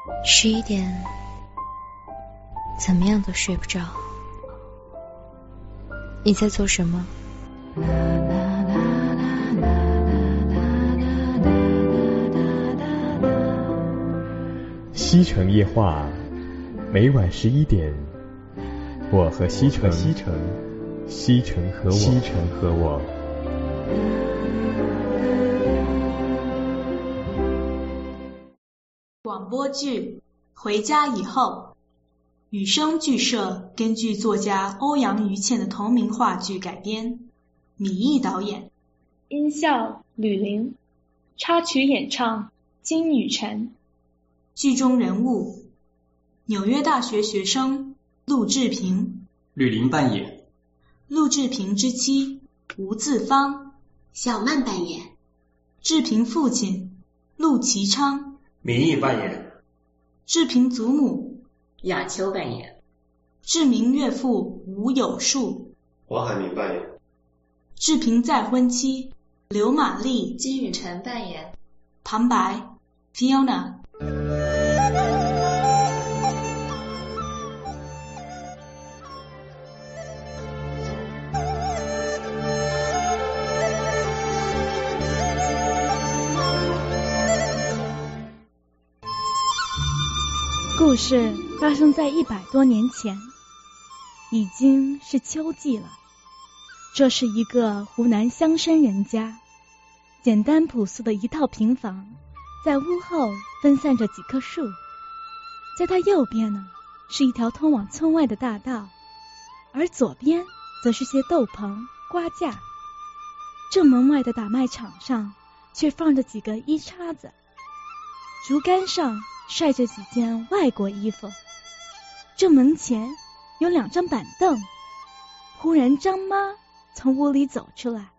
11点，怎么样都睡不着。你在做什么？ 西城夜话，每晚11点，我和西城，西城和我。 广播剧《回家以后》，雨声剧社根据作家欧阳予倩的同名话剧改编，米易导演， 音效吕玲，插曲演唱金宇澄。 剧中人物：纽约大学学生陆志平， 吕玲扮演； 陆志平之妻吴自芳， 小曼扮演； 志平父亲陆其昌， 米易扮演； 志平祖母雅秋扮演； 志明岳父吴有树， 黄海明扮演； 志平再婚妻刘玛丽， 金宇澄扮演； 旁白 Fiona。 故事发生在100多年前，已经是秋季了。这是一个湖南乡绅人家，简单朴素的一套平房，在屋后分散着几棵树，在它右边呢是一条通往村外的大道，而左边则是些豆棚、瓜架。正门外的打麦场上却放着几个衣叉子，竹竿上晒着几件外国衣服。正门前有2张板凳。忽然张妈从屋里走出来。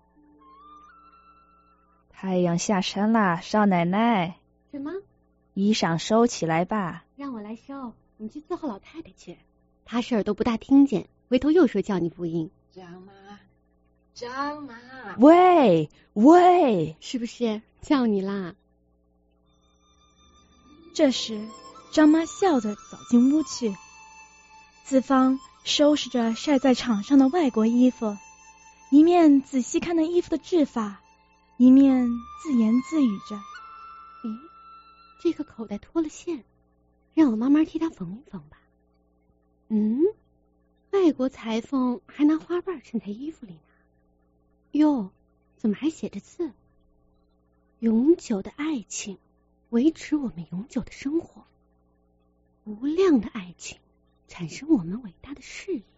太阳下山啦，少奶奶。 什么？ 衣裳收起来吧。 让我来收，你去伺候老太太去。她是耳朵不大听见，回头又说叫你不应。张妈， 喂， 是不是叫你啦？ 这时张妈笑着走进屋去，自芳收拾着晒在场上的外国衣服，一面仔细看那衣服的制法，一面自言自语着： 咦，这个口袋脱了线，让我慢慢替它缝一缝吧。外国裁缝还拿花瓣衬在衣服里呢。哟，怎么还写着字？永久的爱情维持我们永久的生活，无量的爱情产生我们伟大的事业。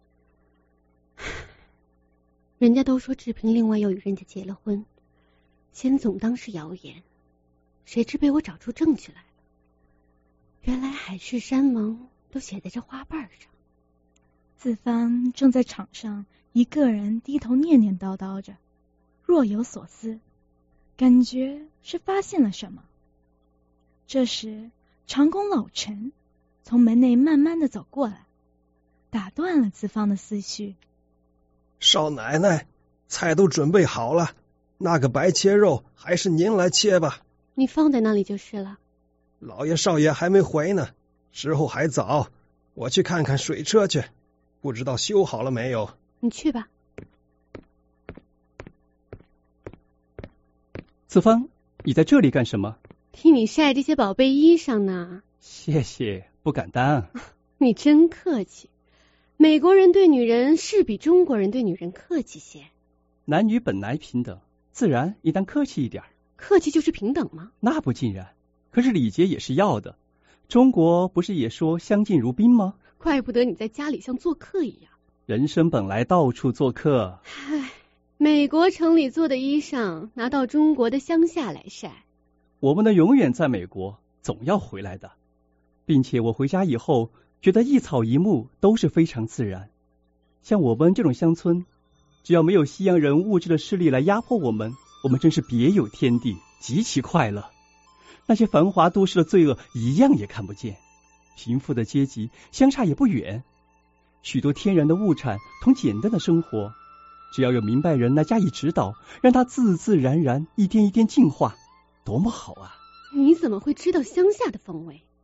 人家都说志平另外又与人家结了婚，先总当是谣言，谁知被我找出证据来了。原来海誓山盟都写在这花瓣上。 自芳正在场上一个人低头念念叨叨着，若有所思，感觉是发现了什么。这时长工老陈从门内慢慢的走过来，打断了自芳的思绪。 少奶奶，菜都准备好了，那个白切肉还是您来切吧。 你放在那里就是了。 老爷少爷还没回呢，时候还早，我去看看水车去，不知道修好了没有。 你去吧。 子芳，你在这里干什么？ 替你晒这些宝贝衣裳呢。 谢谢，不敢当。 你真客气。美国人对女人是比中国人对女人客气些。 男女本来平等，自然应当客气一点。 客气就是平等吗？ 那不尽然，可是礼节也是要的。中国不是也说相敬如宾吗？ 怪不得你在家里像做客一样。 人生本来到处做客。 唉，美国城里做的衣裳拿到中国的乡下来晒。 我们的永远在美国，总要回来的。并且我回家以后，觉得一草一木都是非常自然。像我们这种乡村，只要没有西洋人物质的势力来压迫我们，我们真是别有天地，极其快乐。那些繁华都市的罪恶一样也看不见，贫富的阶级相差也不远。许多天然的物产同简单的生活，只要有明白人来加以指导，让它自自然然一点一点进化，多么好啊！ 你怎么会知道乡下的风味？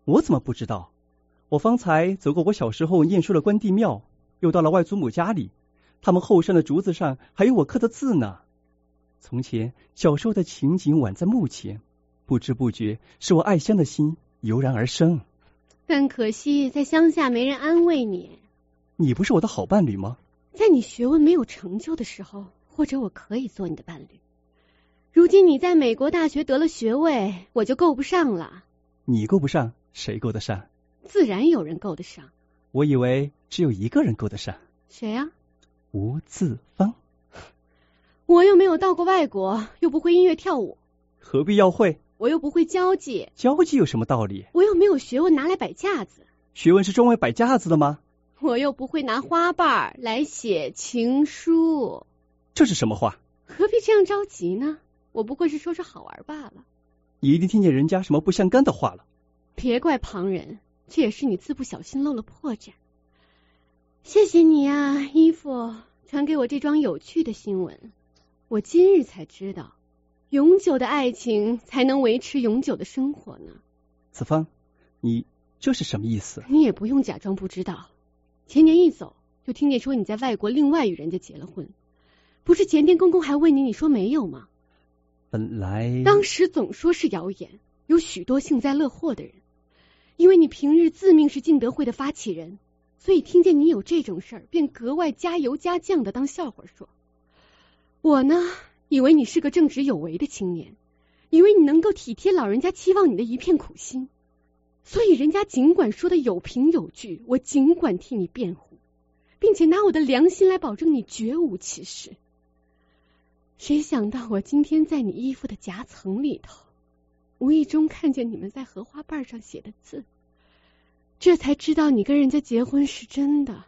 我怎么不知道？我方才走过我小时候念书的关帝庙，又到了外祖母家里，他们后山的竹子上还有我刻的字呢。从前小时候的情景宛在目前，不知不觉使我爱乡的心油然而生。 但可惜在乡下没人安慰你。 你不是我的好伴侣吗？ 在你学问没有成就的时候，或者我可以做你的伴侣。如今你在美国大学得了学位，我就够不上了。 你够不上，谁够得上？ 自然有人够得上。 我以为只有一个人够得上。 谁啊？ 吴自芳。 我又没有到过外国，又不会音乐跳舞。 何必要会？ 我又不会交际。 交际有什么道理？ 我又没有学问拿来摆架子。 学问是专为摆架子的吗？ 我又不会拿花瓣来写情书。 这是什么话？ 何必这样着急呢？我不过是说说好玩罢了。 你一定听见人家什么不相干的话了。 别怪旁人，这也是你自不小心露了破绽。谢谢你啊，姨父传给我这桩有趣的新闻。我今日才知道，永久的爱情才能维持永久的生活呢。 子芳，你这是什么意思？ 你也不用假装不知道。前年一走，就听见说你在外国另外与人家结了婚，不是前天公公还问你，你说没有吗？ 本来当时总说是谣言，有许多幸灾乐祸的人，因为你平日自命是进德会的发起人，所以听见你有这种事儿，便格外加油加酱的当笑话说。我呢，以为你是个正直有为的青年，以为你能够体贴老人家期望你的一片苦心，所以人家尽管说的有凭有据，我尽管替你辩护，并且拿我的良心来保证你绝无其事。谁想到我今天在你衣服的夹层里头，无意中看见你们在荷花瓣上写的字，这才知道你跟人家结婚是真的。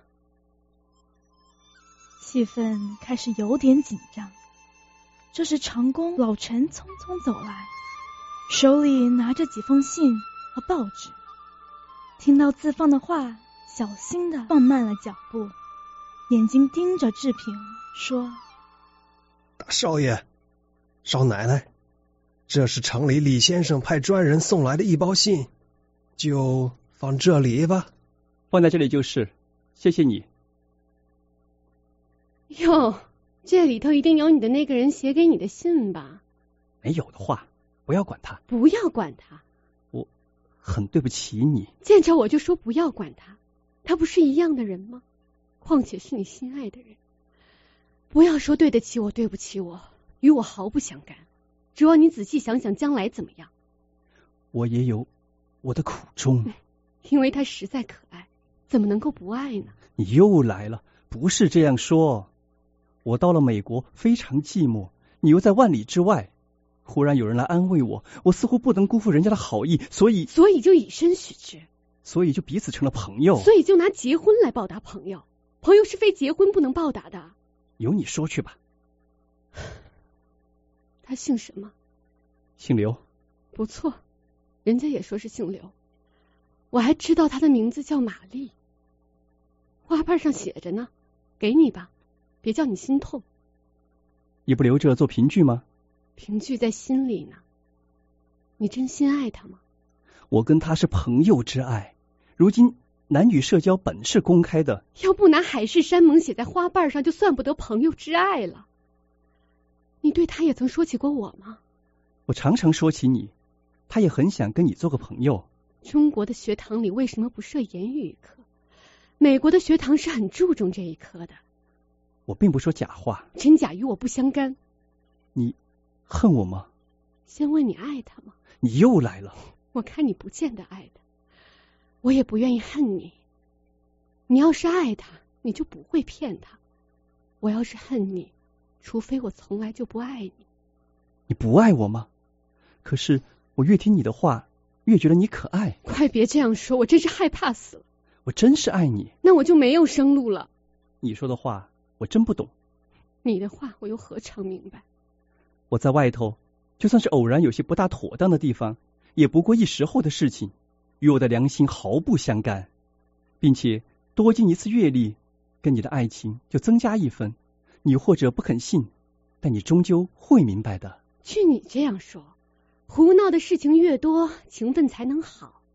气氛开始有点紧张。这时长工老陈匆匆走来，手里拿着几封信和报纸。听到自芳的话，小心地放慢了脚步，眼睛盯着志平说： 大少爷，少奶奶，这是城里李先生派专人送来的一包信，就放这里吧。 放在这里就是，谢谢你。 哟，这里头一定有你的那个人写给你的信吧？ 没有的话，不要管他。 不要管他。 我很对不起你。 见着我就说不要管他，他不是一样的人吗？况且是你心爱的人。不要说对得起我，对不起我，与我毫不相干。只要你仔细想想将来怎么样。 我也有我的苦衷。 因为他实在可爱，怎么能够不爱呢？ 你又来了，不是这样说。我到了美国非常寂寞，你又在万里之外，忽然有人来安慰我，我似乎不能辜负人家的好意，所以就以身许之， 所以就彼此成了朋友， 所以就拿结婚来报答朋友。朋友是非结婚不能报答的。 由你说去吧。 他姓什么？ 姓刘。 不错，人家也说是姓刘。我还知道他的名字叫玛丽，花瓣上写着呢，给你吧，别叫你心痛。 你不留着做凭据吗？ 凭据在心里呢。你真心爱他吗？ 我跟他是朋友之爱，如今男女社交本是公开的。 要不拿海誓山盟写在花瓣上，就算不得朋友之爱了。你对他也曾说起过我吗？ 我常常说起你，他也很想跟你做个朋友。 中国的学堂里为什么不设言语课？美国的学堂是很注重这一科的。 我并不说假话。 真假与我不相干。 你恨我吗？ 先问你爱他吗？ 你又来了。 我看你不见得爱他，我也不愿意恨你。你要是爱他，你就不会骗他。我要是恨你，除非我从来就不爱你。 你不爱我吗？可是我越听你的话，越觉得你可爱。 快别这样说，我真是害怕死了。 我真是爱你。 那我就没有生路了。 你说的话我真不懂。 你的话我又何尝明白？ 我在外头，就算是偶然有些不大妥当的地方，也不过一时候的事情，与我的良心毫不相干，并且多经一次阅历，跟你的爱情就增加一分。你或者不肯信，但你终究会明白的。 据你这样说，胡闹的事情越多，情分才能好。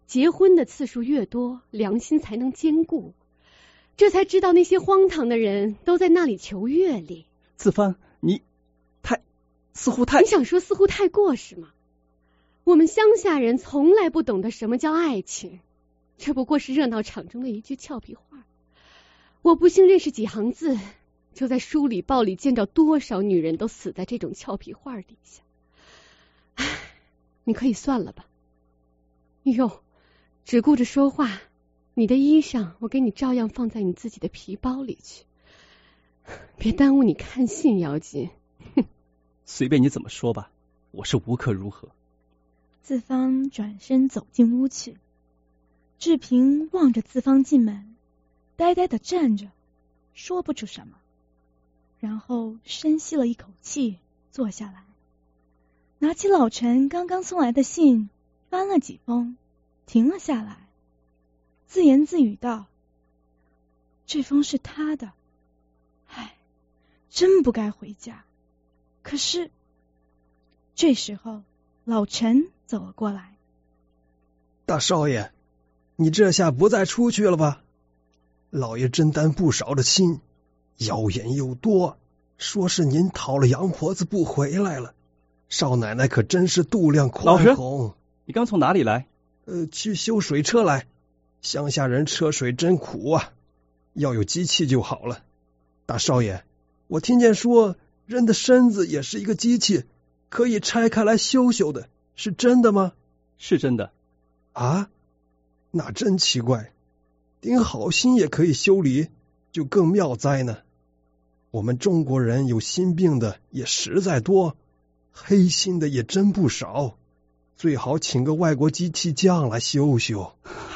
结婚的次数越多，良心才能坚固。这才知道那些荒唐的人都在那里求阅历。 子帆，你似乎太…… 你想说似乎太过是吗？我们乡下人从来不懂得什么叫爱情，这不过是热闹场中的一句俏皮话。我不幸认识几行字，就在书里报里见着多少女人都死在这种俏皮话底下。唉，你可以算了吧。哟，只顾着说话，你的衣裳我给你照样放在你自己的皮包里去，别耽误你看信要紧。 随便你怎么说吧，我是无可如何。 自芳转身走进屋去，志平望着自芳进门，呆呆地站着，说不出什么，然后深吸了一口气，坐下来，拿起老陈刚刚送来的信，翻了几封，停了下来，自言自语道：这封是他的，唉，真不该回家。可是这时候老陈走了过来。 大少爷，你这下不再出去了吧？老爷真担不少的心，谣言又多，说是您讨了杨婆子不回来了。少奶奶可真是度量宽宏。 你刚从哪里来？ 去修水车来。乡下人车水真苦啊，要有机器就好了。大少爷，我听见说人的身子也是一个机器，可以拆开来修修的，是真的吗？ 是真的。 啊，那真奇怪，顶好心也可以修理，就更妙哉呢。我们中国人有心病的也实在多，黑心的也真不少，最好请个外国机器匠来修修。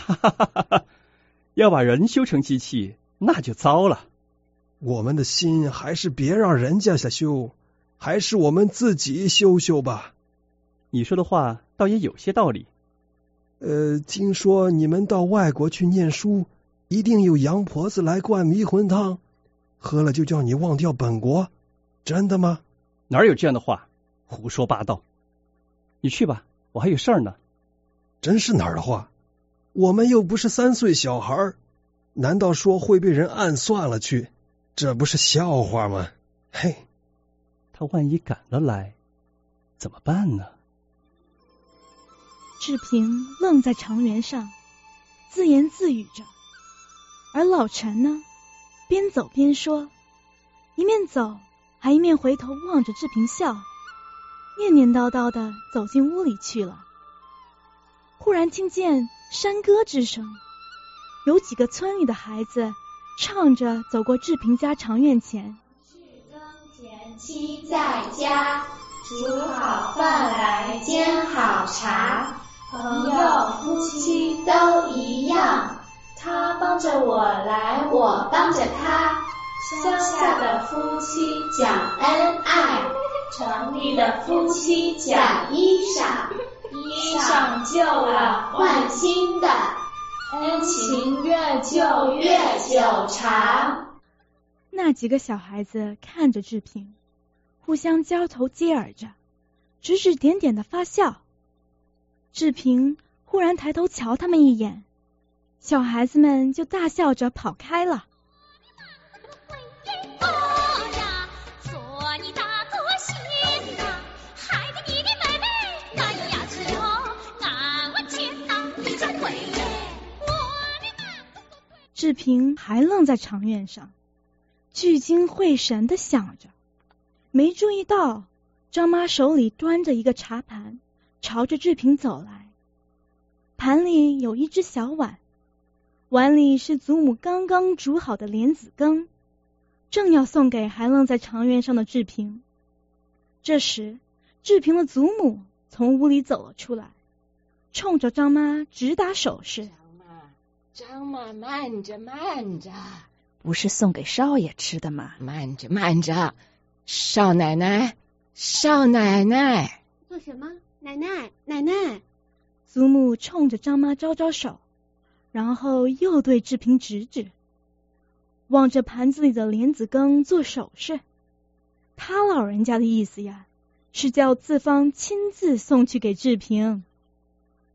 要把人修成机器，那就糟了。 我们的心还是别让人家下修，还是我们自己修修吧。 你说的话倒也有些道理。 听说你们到外国去念书，一定有洋婆子来灌迷魂汤，喝了就叫你忘掉本国，真的吗？ 哪有这样的话？胡说八道。你去吧，我还有事儿呢。 真是哪儿的话？我们又不是3岁小孩，难道说会被人暗算了去？这不是笑话吗？嘿， 他万一赶了来，怎么办呢？ 志平愣在长垣上，自言自语着，而老陈呢，边走边说，一面走还一面回头望着志平笑，念念叨叨的走进屋里去了。忽然听见山歌之声，有几个村里的孩子唱着走过志平家长院前。 是耕田妻在家，煮好饭来煎好茶，朋友夫妻都一样，他帮着我来，我帮着他，乡下的夫妻讲恩爱，城里的夫妻讲衣裳，衣裳旧了换新的，恩情越旧越久长。 那几个小孩子看着志平，互相交头接耳着，指指点点的发笑。志平忽然抬头瞧他们一眼，小孩子们就大笑着跑开了。志平还愣在长院上，聚精会神地想着，没注意到张妈手里端着一个茶盘，朝着志平走来。盘里有一只小碗，碗里是祖母刚刚煮好的莲子羹，正要送给还愣在长院上的志平。这时，志平的祖母从屋里走了出来，冲着张妈直打手势。 张妈，慢着慢着， 不是送给少爷吃的吗？ 慢着慢着，少奶奶，少奶奶， 做什么？奶奶，奶奶。 祖母冲着张妈招招手，然后又对志平指指，望着盘子里的莲子羹做手势。他老人家的意思呀，是叫自芳亲自送去给志平。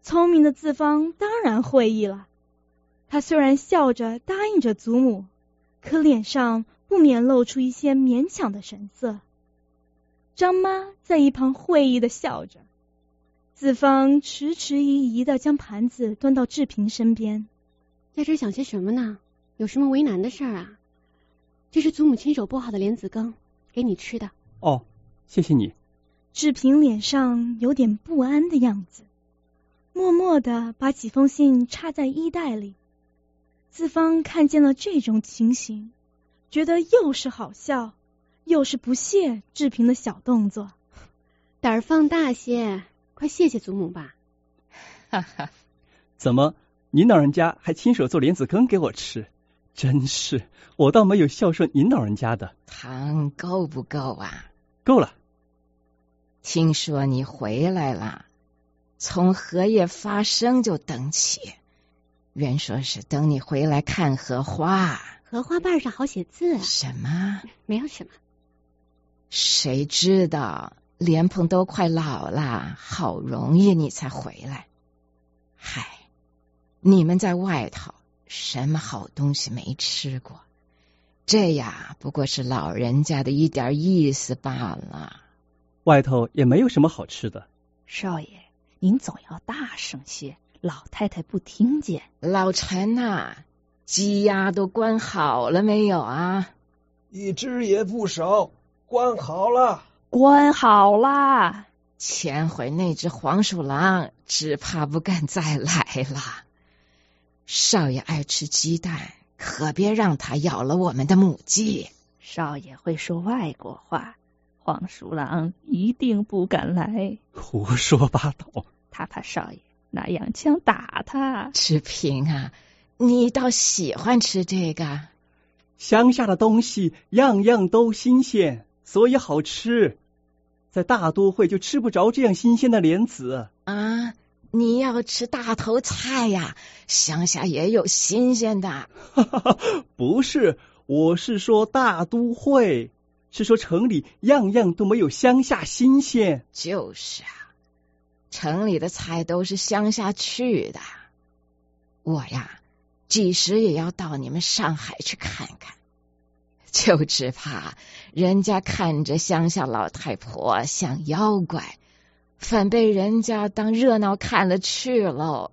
聪明的子方当然会意了。他虽然笑着答应着祖母，可脸上不免露出一些勉强的神色。张妈在一旁会意的笑着，子方迟迟疑疑的将盘子端到志平身边。 在这想些什么呢？有什么为难的事儿啊？这是祖母亲手剥好的莲子羹，给你吃的。 哦，谢谢你。 志平脸上有点不安的样子，默默地把几封信插在衣袋里。子方看见了这种情形，觉得又是好笑，又是不屑志平的小动作。 胆儿放大些，快谢谢祖母吧。 哈哈， 怎么，您老人家还亲手做莲子羹给我吃？真是，我倒没有孝顺您老人家的。 糖够不够啊？ 够了。 听说你回来了，从荷叶发生就等起，原说是等你回来看荷花。 荷花瓣上好写字啊。 什么？ 没有什么。 谁知道莲蓬都快老了，好容易你才回来。嗨，你们在外头什么好东西没吃过，这呀不过是老人家的一点意思罢了。 外头也没有什么好吃的。 少爷，您总要大声些，老太太不听见。 老陈呐，鸡鸭都关好了没有啊？ 一只也不少，关好了。 关好啦。 前回那只黄鼠狼只怕不敢再来了。少爷爱吃鸡蛋，可别让他咬了我们的母鸡。 少爷会说外国话，黄鼠狼一定不敢来。 胡说八道。 他怕少爷拿洋枪打他。 志平啊，你倒喜欢吃这个。 乡下的东西样样都新鲜，所以好吃。在大都会就吃不着这样新鲜的莲子啊！你要吃大头菜呀，乡下也有新鲜的。 不是，我是说大都会，是说城里样样都没有乡下新鲜。 就是啊，城里的菜都是乡下去的。我呀，几时也要到你们上海去看看，就只怕人家看着乡下老太婆像妖怪，反被人家当热闹看了去喽。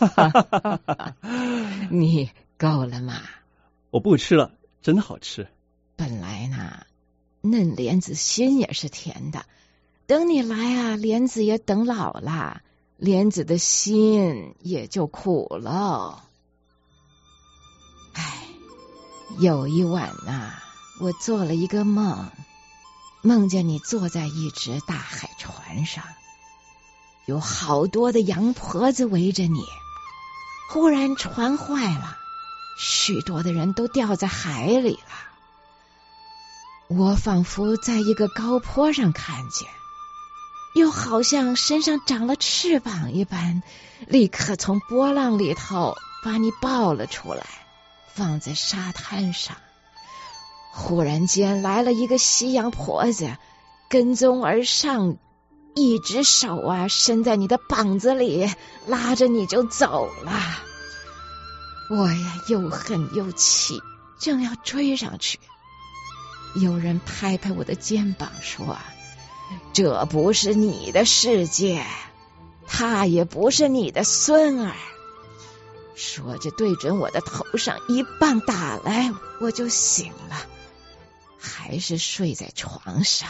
你够了吗？ 我不吃了，真好吃。 本来呢，嫩莲子心也是甜的，等你来啊，莲子也等老了，莲子的心也就苦了。哎，有一晚呐，我做了一个梦，梦见你坐在一只大海船上，有好多的洋婆子围着你。忽然船坏了，许多的人都掉在海里了。我仿佛在一个高坡上看见，又好像身上长了翅膀一般，立刻从波浪里头把你抱了出来，放在沙滩上。忽然间来了一个西洋婆子，跟踪而上，一只手啊伸在你的膀子里，拉着你就走了。我呀又恨又气，正要追上去，有人拍拍我的肩膀说，这不是你的世界，他也不是你的孙儿。说着对准我的头上一棒打来，我就醒了，还是睡在床上。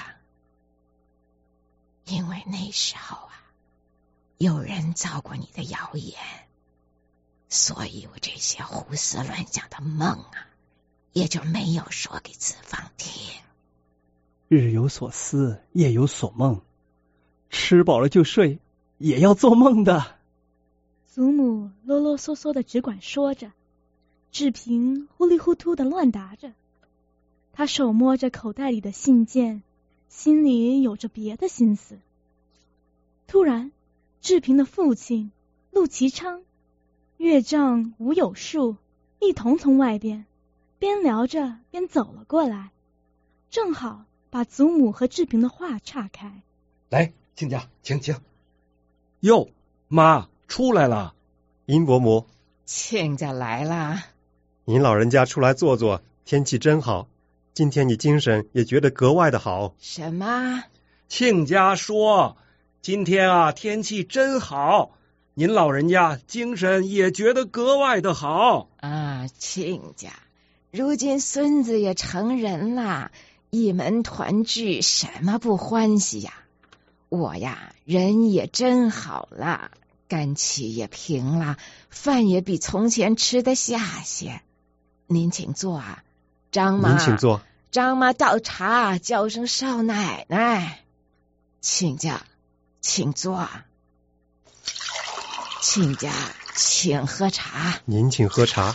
因为那时候啊，有人造过你的谣言，所以我这些胡思乱想的梦啊，也就没有说给子方听。 日有所思，夜有所梦，吃饱了就睡，也要做梦的。 祖母啰啰嗦嗦的只管说着，志平糊里糊涂的乱答着。他手摸着口袋里的信件，心里有着别的心思。突然，志平的父亲陆其昌、岳丈吴有树一同从外边边聊着边走了过来，正好把祖母和志平的话岔开。 来，亲家，请。 哟，妈， 出来了。 殷伯母， 亲家来啦。 您老人家出来坐坐，天气真好。今天你精神也觉得格外的好。 什么？ 亲家说，今天啊天气真好，您老人家精神也觉得格外的好。 啊，亲家，如今孙子也成人了，一门团聚，什么不欢喜呀？我呀，人也真好了，肝气也平了，饭也比从前吃得下些。您请坐啊，张妈。 您请坐。 张妈倒茶，叫声少奶奶。亲家，请坐。亲家，请喝茶。 您请喝茶。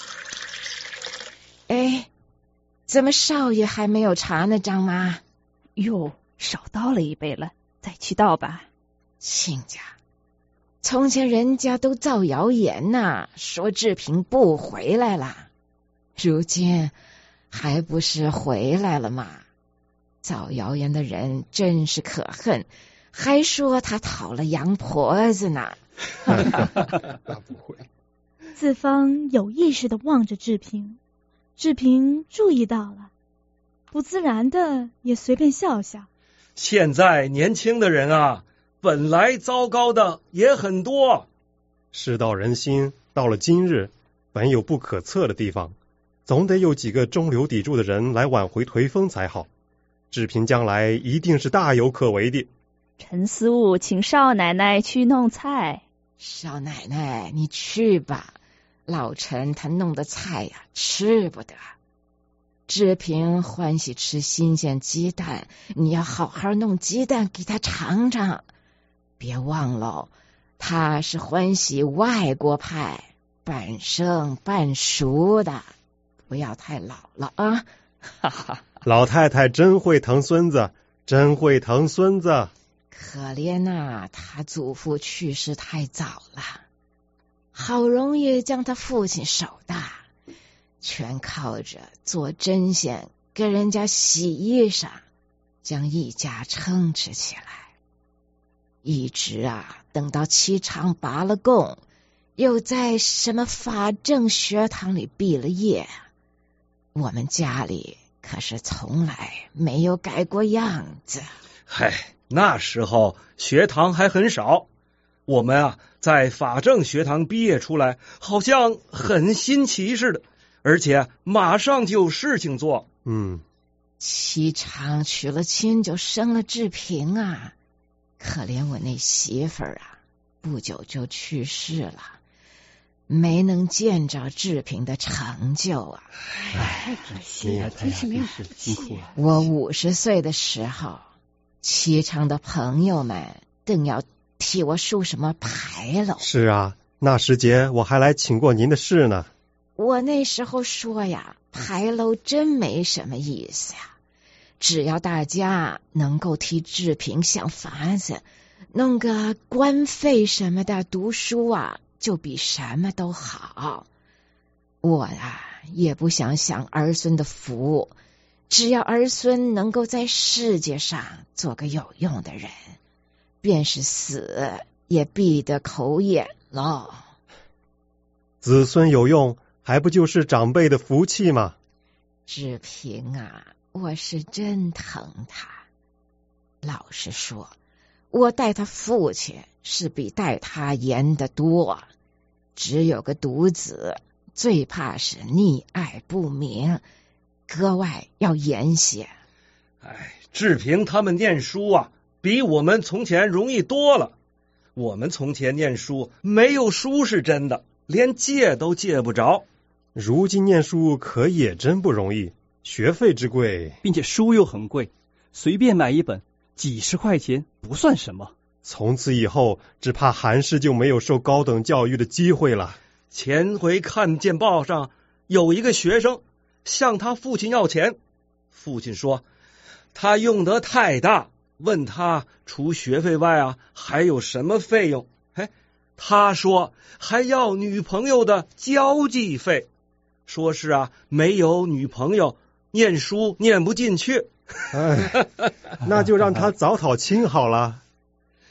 哎，怎么少爷还没有茶呢？张妈。 哟，少倒了一杯了，再去倒吧。 亲家，从前人家都造谣言呐，说志平不回来了，如今还不是回来了吗？造谣言的人真是可恨，还说他讨了洋婆子呢。 那不会。 四方有意识地望着志平，志平注意到了，不自然的也随便笑笑。 现在年轻的人啊，本来糟糕的也很多。 世道人心，到了今日，本有不可测的地方，总得有几个中流砥柱的人来挽回颓风才好。志平将来一定是大有可为的。 陈思务请少奶奶去弄菜。 少奶奶，你去吧，老陈他弄的菜呀，吃不得。志平欢喜吃新鲜鸡蛋，你要好好弄鸡蛋给他尝尝。别忘了，他是欢喜外国派，半生半熟的，不要太老了啊！ 哈哈，老太太真会疼孙子，真会疼孙子。 可怜啊，他祖父去世太早了，好容易将他父亲守大，全靠着做针线给人家洗衣裳，将一家撑持起来。一直等到齐昌拔了供，又在什么法政学堂里毕了业，我们家里可是从来没有改过样子。 嗨，那时候学堂还很少，我们在法政学堂毕业出来，好像很新奇似的，而且马上就有事情做。 齐昌娶了亲就生了志平啊，可怜我那媳妇儿不久就去世了，没能见着志平的成就太可惜了，真是没有福气。 我50岁的时候，齐昌的朋友们正要替我竖什么牌楼。 是啊，那时节我还来请过您的事呢。 我那时候说呀，牌楼真没什么意思呀，只要大家能够替志平想法子，弄个官费什么的，读书就比什么都好。我也不想享儿孙的福，只要儿孙能够在世界上做个有用的人，便是死也必得口眼喽。 子孙有用，还不就是长辈的福气吗？ 志平我是真疼他。老实说，我待他父亲是比待他严得多。只有个独子，最怕是溺爱不明，格外要严些。 志平他们念书比我们从前容易多了。我们从前念书，没有书是真的，连借都借不着。 如今念书可也真不容易，学费之贵， 并且书又很贵，随便买一本几十块钱不算什么。 从此以后，只怕韩氏就没有受高等教育的机会了。 前回看见报上有一个学生向他父亲要钱，父亲说他用得太大，问他除学费外还有什么费用。他说还要女朋友的交际费，说是没有女朋友念书念不进去。 那就让他早讨亲好了。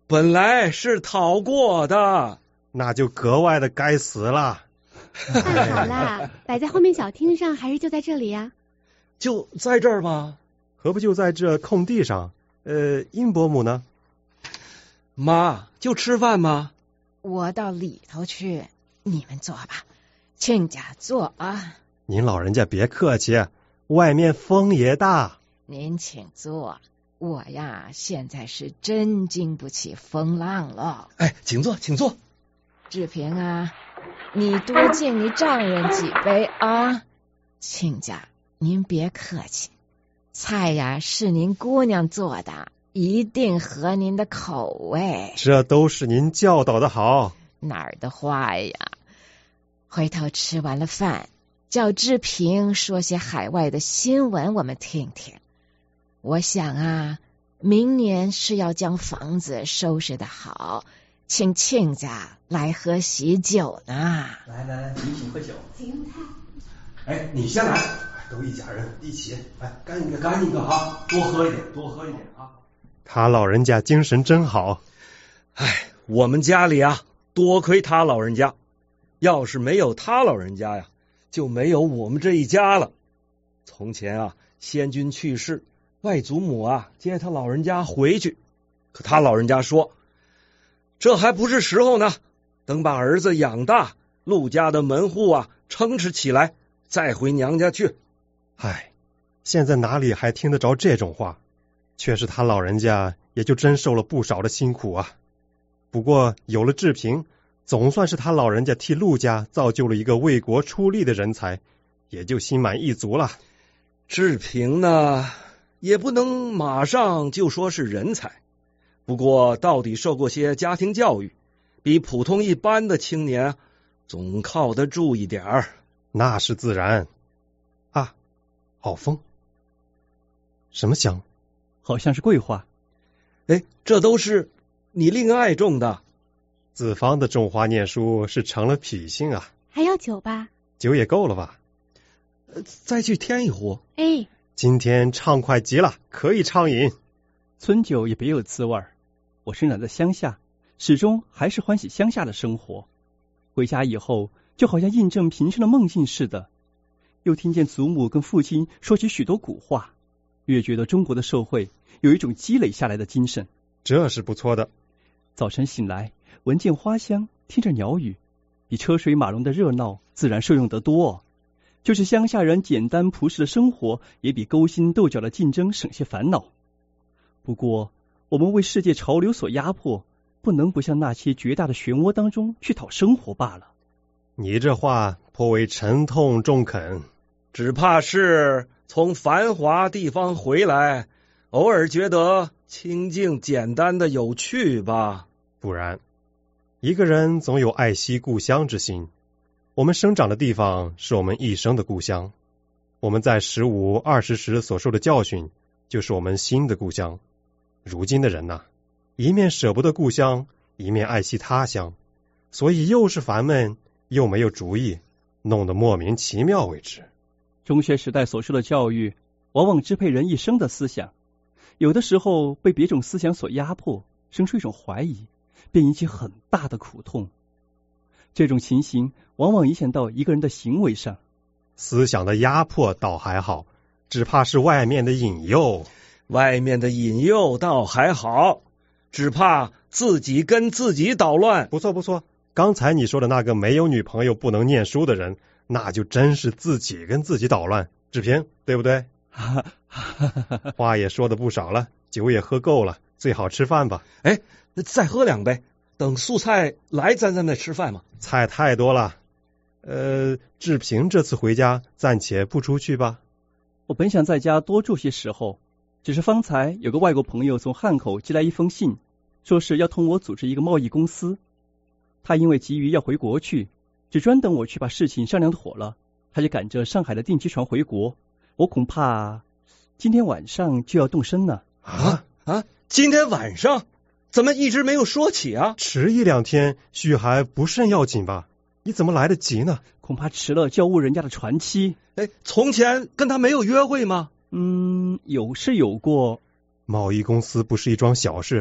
本来是逃过的， 那就格外的该死了。 办好啦，摆在后面小厅上，还是就在这里呀？ 就在这儿吧。 何不就在这空地上？殷伯母呢？ 妈，就吃饭吗？ 我到里头去，你们坐吧。亲家坐啊。 您老人家别客气，外面风也大。 您请坐，我呀现在是真经不起风浪了。 哎，请坐，请坐。 志平啊，你多敬你丈人几杯啊。亲家，您别客气，菜呀是您姑娘做的，一定合您的口味。 这都是您教导的好。 哪儿的话呀，回头吃完了饭，叫志平说些海外的新闻我们听听。我想啊，明年是要将房子收拾得好，请亲家来喝喜酒呢。 来，你请喝酒。 行。 哎，你先来。 都一家人一起， 哎，干一个啊，多喝一点啊。 他老人家精神真好。 哎，我们家里啊，多亏他老人家，要是没有他老人家呀，就没有我们这一家了。从前啊，先君去世，外祖母啊接他老人家回去，可他老人家说，这还不是时候呢，等把儿子养大，陆家的门户啊撑持起来，再回娘家去。 唉，现在哪里还听得着这种话？却是他老人家也就真受了不少的辛苦啊。不过有了志平，总算是他老人家替陆家造就了一个为国出力的人才，也就心满意足了。 志平呢，也不能马上就说是人才，不过到底受过些家庭教育，比普通一般的青年总靠得住一点儿。 那是自然啊。好风，什么香？ 好像是桂花。 哎，这都是你另爱种的。 子方的种花念书是成了脾性啊。 还要酒吧？ 酒也够了吧？ 再去添一壶。 哎， 今天畅快极了，可以畅饮。 村酒也别有滋味。我生长在乡下，始终还是欢喜乡下的生活。回家以后，就好像印证平生的梦境似的。又听见祖母跟父亲说起许多古话，越觉得中国的社会有一种积累下来的精神。 这是不错的。 早晨醒来，闻见花香，听着鸟语，比车水马龙的热闹自然受用得多。就是乡下人简单朴实的生活，也比勾心斗角的竞争省些烦恼。不过我们为世界潮流所压迫，不能不向那些绝大的漩涡当中去讨生活罢了。 你这话颇为沉痛中肯。 只怕是从繁华地方回来，偶尔觉得清静简单的有趣吧。 不然，一个人总有爱惜故乡之心。我们生长的地方是我们一生的故乡，我们在15、20时所受的教训，就是我们新的故乡。如今的人呐，一面舍不得故乡，一面爱惜他乡，所以又是烦闷，又没有主意，弄得莫名其妙为止。 中学时代所受的教育，往往支配人一生的思想，有的时候被别种思想所压迫，生出一种怀疑，便引起很大的苦痛。这种情形往往影响到一个人的行为上。 思想的压迫倒还好，只怕是外面的引诱。 外面的引诱倒还好，只怕自己跟自己捣乱。 不错不错，刚才你说的那个没有女朋友不能念书的人，那就真是自己跟自己捣乱。志平，对不对？话也说的不少了，酒也喝够了，最好吃饭吧。 哎，再喝2杯，等素菜来咱再吃饭嘛。 菜太多了。志平这次回家暂且不出去吧。 我本想在家多住些时候，只是方才有个外国朋友从汉口寄来一封信，说是要同我组织一个贸易公司。他因为急于要回国去，只专等我去把事情商量妥了，他就赶着上海的定期船回国。我恐怕今天晚上就要动身呢。 今天晚上怎么一直没有说起啊？ 迟1、2天许还不甚要紧吧？你怎么来得及呢？ 恐怕迟了就要误人家的船期。 哎，从前跟他没有约会吗？ 有是有过。 贸易公司不是一桩小事，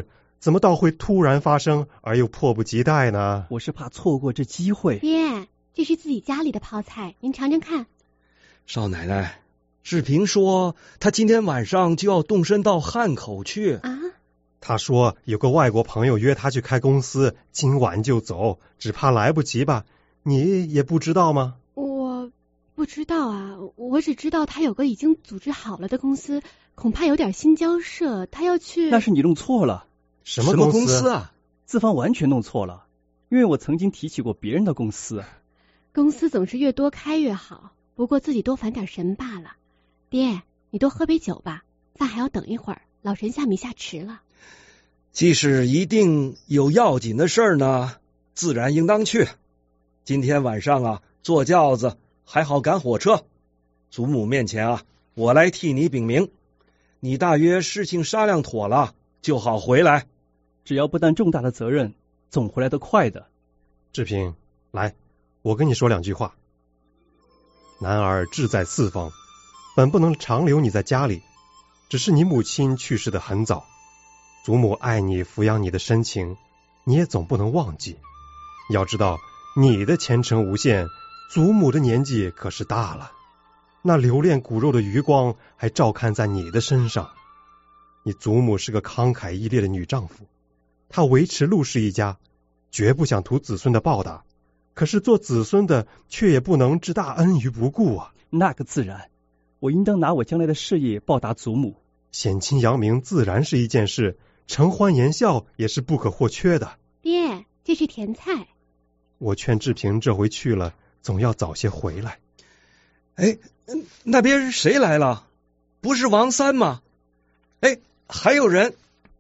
怎么倒会突然发生而又迫不及待呢？ 我是怕错过这机会。 爹，这是自己家里的泡菜，您尝尝看。 少奶奶，志平说他今天晚上就要动身到汉口去啊。 他说有个外国朋友约他去开公司，今晚就走，只怕来不及吧？你也不知道吗？ 我不知道啊，我只知道他有个已经组织好了的公司，恐怕有点新交涉，他要去。 那是你弄错了。 什么公司啊？ 资方完全弄错了，因为我曾经提起过别人的公司。 公司总是越多开越好，不过自己多烦点神罢了。爹，你多喝杯酒吧，饭还要等一会儿，老神下米下迟了。 即使一定有要紧的事呢，自然应当去。今天晚上啊，坐轿子还好赶火车。祖母面前啊，我来替你禀明，你大约事情商量妥了，就好回来。 只要不担重大的责任，总回来得快的。 志平，来，我跟你说两句话。男儿志在四方，本不能长留你在家里，只是你母亲去世的很早，祖母爱你抚养你的深情，你也总不能忘记。要知道，你的前程无限，祖母的年纪可是大了，那留恋骨肉的余光还照看在你的身上。你祖母是个慷慨义烈的女丈夫，她维持陆氏一家，绝不想图子孙的报答，可是做子孙的却也不能置大恩于不顾啊。 那个自然，我应当拿我将来的事业报答祖母。 显亲扬名自然是一件事，承欢言孝也是不可或缺的。 爹，这是甜菜。 我劝志平这回去了，总要早些回来。 哎，那边谁来了？不是王三吗？哎，还有人。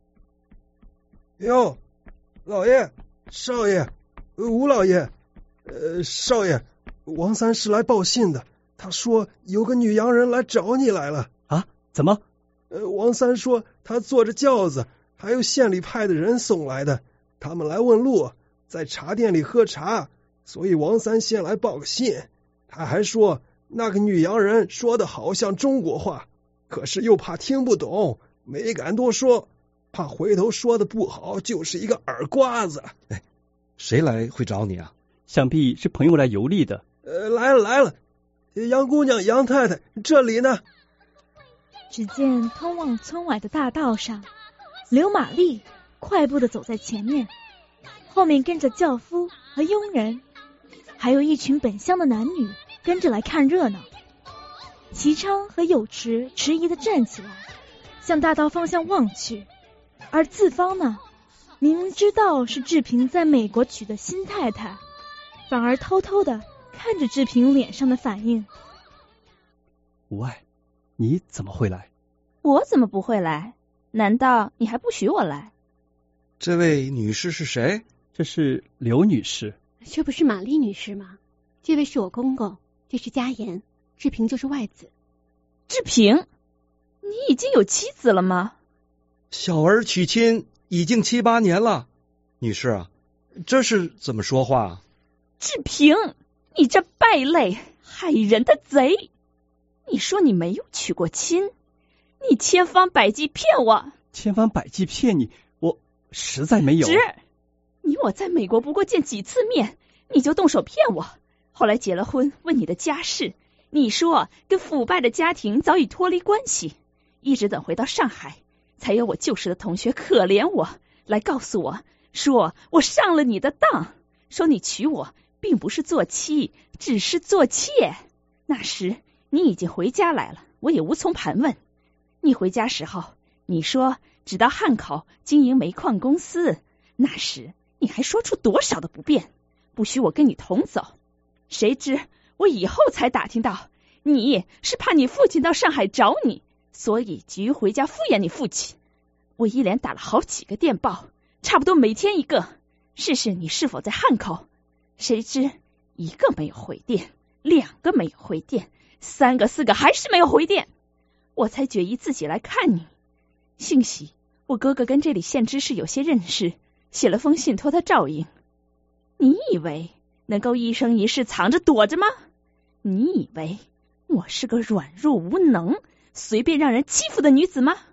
哟，老爷、少爷、吴老爷，少爷，王三是来报信的，他说有个女洋人来找你来了。 啊？怎么？ 王三说他坐着轿子，还有县里派的人送来的，他们来问路，在茶店里喝茶，所以王三先来报个信。他还说那个女洋人说的好像中国话，可是又怕听不懂，没敢多说，怕回头说的不好就是一个耳刮子。 哎，谁来会找你啊？ 想必是朋友来游历的。 来了，杨姑娘、杨太太，这里呢。 只见通往村外的大道上，刘玛丽快步地走在前面，后面跟着轿夫和佣人，还有一群本乡的男女跟着来看热闹。齐昌和有池迟疑地站起来，向大道方向望去，而自方呢，明明知道是志平在美国娶的新太太，反而偷偷地看着志平脸上的反应。 无碍，你怎么会来？ 我怎么不会来？难道你还不许我来？ 这位女士是谁？ 这是刘女士。 这不是玛丽女士吗？这位是我公公，这是家言，志平就是外子。 志平，你已经有妻子了吗？ 小儿娶亲已经7、8年了。女士啊，这是怎么说话？ 志平，你这败类，害人的贼！你说你没有娶过亲，你千方百计骗我。 千方百计骗你？我实在没有。 你我在美国不过见几次面，你就动手骗我。后来结了婚，问你的家事，你说跟腐败的家庭早已脱离关系，一直等回到上海，才有我旧时的同学可怜我，来告诉我说我上了你的当，说你娶我并不是做妻，只是做妾。那时你已经回家来了，我也无从盘问。你回家时候，你说只到汉口经营煤矿公司，那时你还说出多少的不便，不许我跟你同走。谁知我以后才打听到，你是怕你父亲到上海找你，所以急于回家敷衍你父亲。我一连打了好几个电报，差不多每天一个，试试你是否在汉口。谁知一个没有回电，2个没有回电，3个4个还是没有回电，我才决意自己来看你。幸喜我哥哥跟这里县知事有些认识，写了封信托他照应。你以为能够一生一世藏着躲着吗？你以为我是个软弱无能、随便让人欺负的女子吗？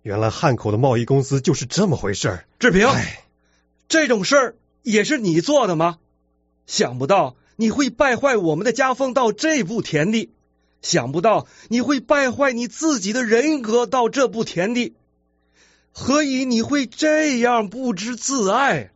原来汉口的贸易公司就是这么回事。 志平，这种事儿也是你做的吗？想不到你会败坏我们的家风到这步田地，想不到你会败坏你自己的人格到这步田地，何以你会这样不知自爱？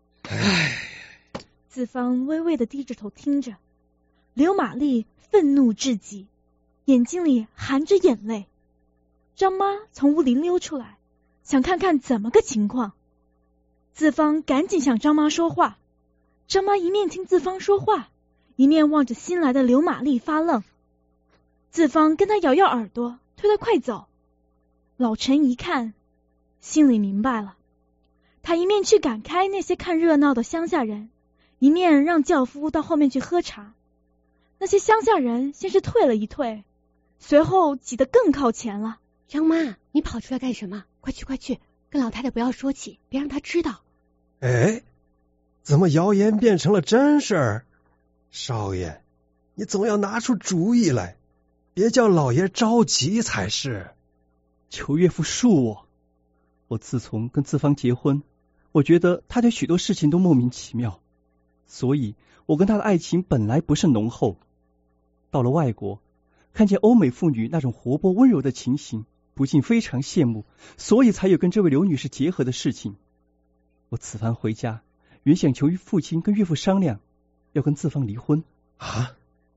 子方微微的低着头听着，刘玛丽愤怒至极，眼睛里含着眼泪。张妈从屋里溜出来，想看看怎么个情况。子方赶紧向张妈说话，张妈一面听子方说话，一面望着新来的刘玛丽发愣。子方跟他摇摇耳朵，推他快走。老陈一看，心里明白了，他一面去赶开那些看热闹的乡下人，一面让轿夫到后面去喝茶。那些乡下人先是退了一退，随后挤得更靠前了。 张妈，你跑出来干什么？快去快去，跟老太太不要说起，别让她知道。 哎，怎么谣言变成了真事儿？少爷，你总要拿出主意来，别叫老爷着急才是。 求岳父恕我。我自从跟子方结婚，我觉得他对许多事情都莫名其妙，所以我跟他的爱情本来不甚浓厚。到了外国，看见欧美妇女那种活泼温柔的情形，不禁非常羡慕，所以才有跟这位刘女士结合的事情。我此番回家，原想求父亲跟岳父商量，要跟子方离婚。 啊！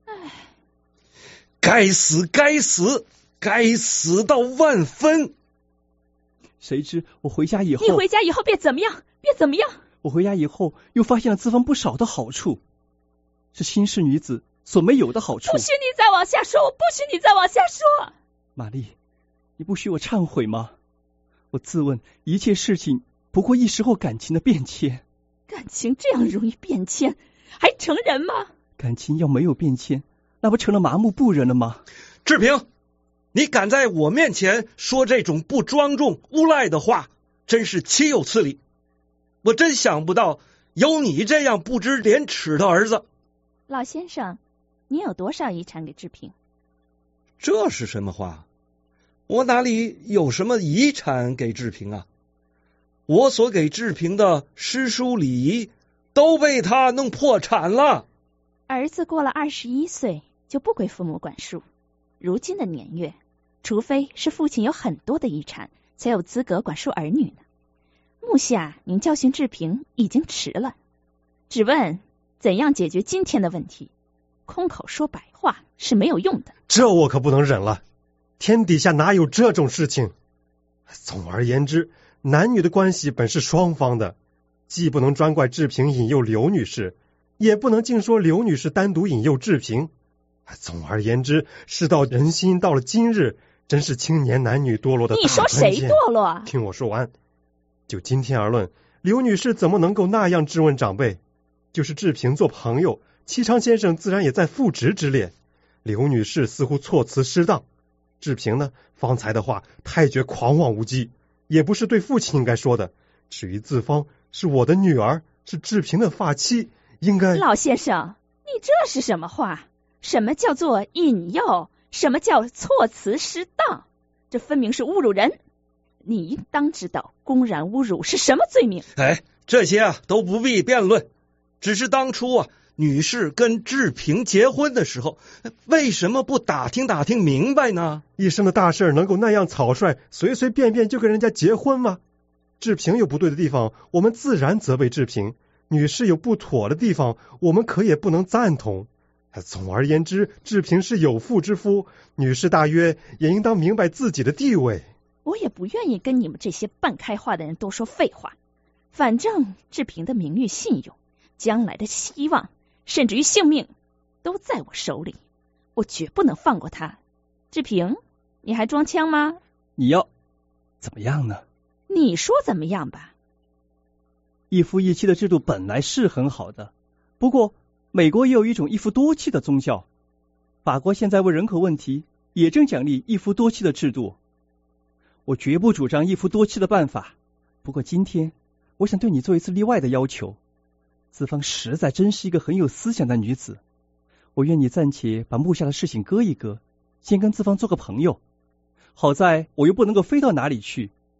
该死该死该死到万分！ 谁知我回家以后， 你回家以后别怎么样，别怎么样。 我回家以后又发现了子方不少的好处，是新式女子所没有的好处。 不许你再往下说，我不许你再往下说。 玛丽，你不许我忏悔吗？我自问一切事情不过一时候感情的变迁。 感情这样容易变迁，还成人吗？ 感情要没有变迁，那不成了麻木不仁了吗？ 志平，你敢在我面前说这种不庄重诬赖的话，真是岂有此理！我真想不到有你这样不知廉耻的儿子。 老先生，你有多少遗产给志平？ 这是什么话？我哪里有什么遗产给志平啊？我所给志平的诗书礼仪都被他弄破产了。 儿子过了21岁就不归父母管束，如今的年月，除非是父亲有很多的遗产，才有资格管束儿女呢。目下您教训志平已经迟了，只问怎样解决今天的问题，空口说白话是没有用的。 这我可不能忍了，天底下哪有这种事情？总而言之，男女的关系本是双方的，既不能专怪志平引诱刘女士，也不能净说刘女士单独引诱志平。总而言之，事到人心，到了今日，真是青年男女堕落的大关键。 你说谁堕落啊？ 听我说完。就今天而论，刘女士怎么能够那样质问长辈？就是志平做朋友，戚昌先生自然也在父职之列。刘女士似乎措辞失当，志平呢，方才的话太觉狂妄无稽，也不是对父亲应该说的。至于自芳是我的女儿，是志平的发妻，应该…… 老先生，你这是什么话？什么叫做引诱？什么叫措辞失当？这分明是侮辱人！你应当知道公然侮辱是什么罪名。 这些都不必辩论，只是当初女士跟志平结婚的时候，为什么不打听打听明白呢？ 一生的大事能够那样草率，随随便便就跟人家结婚吗？志平有不对的地方，我们自然责备志平；女士有不妥的地方，我们可也不能赞同。总而言之，志平是有妇之夫，女士大约也应当明白自己的地位。 我也不愿意跟你们这些半开化的人多说废话。反正志平的名誉信用，将来的希望，甚至于性命，都在我手里，我绝不能放过他。志平，你还装腔吗？ 你要怎么样呢？ 你说怎么样吧。 一夫一妻的制度本来是很好的，不过美国也有一种一夫多妻的宗教，法国现在为人口问题也正奖励一夫多妻的制度。我绝不主张一夫多妻的办法，不过今天我想对你做一次例外的要求。子芳实在真是一个很有思想的女子，我愿你暂且把目下的事情搁一搁，先跟子芳做个朋友。好在我又不能够飞到哪里去，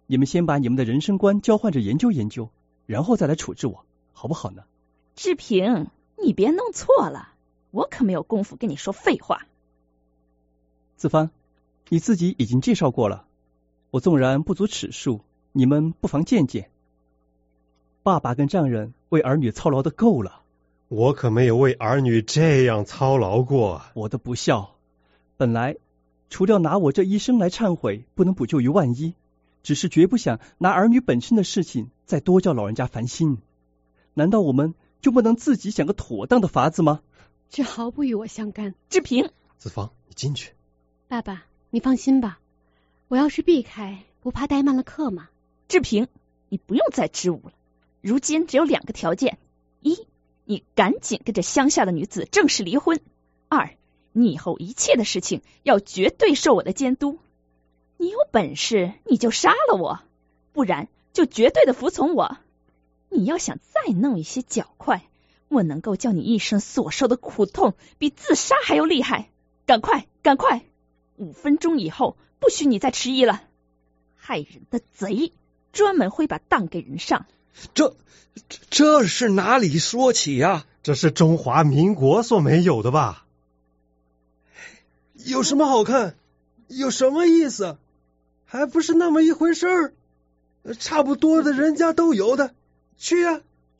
你们先把你们的人生观交换着研究研究，然后再来处置我，好不好呢？ 志平，你别弄错了，我可没有功夫跟你说废话。 子帆，你自己已经介绍过了，我纵然不足齿数，你们不妨见见。爸爸跟丈人为儿女操劳的够了， 我可没有为儿女这样操劳过。 我的不孝，本来除掉拿我这一生来忏悔，不能补救于万一，只是绝不想拿儿女本身的事情再多叫老人家烦心。难道我们就不能自己想个妥当的法子吗？ 这毫不与我相干。 志平， 子芳，你进去。 爸爸，你放心吧，我要是避开，不怕怠慢了课吗？ 志平，你不用再支吾了。如今只有2个条件：一，你赶紧跟这乡下的女子正式离婚；二，你以后一切的事情要绝对受我的监督。你有本事你就杀了我，不然就绝对的服从我。你要想再弄一些搅快，我能够叫你一生所受的苦痛比自杀还要厉害。赶快，5分钟以后不许你再迟疑了。害人的贼专门会把当给人上。 这是哪里说起呀？ 这是中华民国所没有的吧？有什么好看？有什么意思？还不是那么一回事儿。差不多的人家都有的，去呀。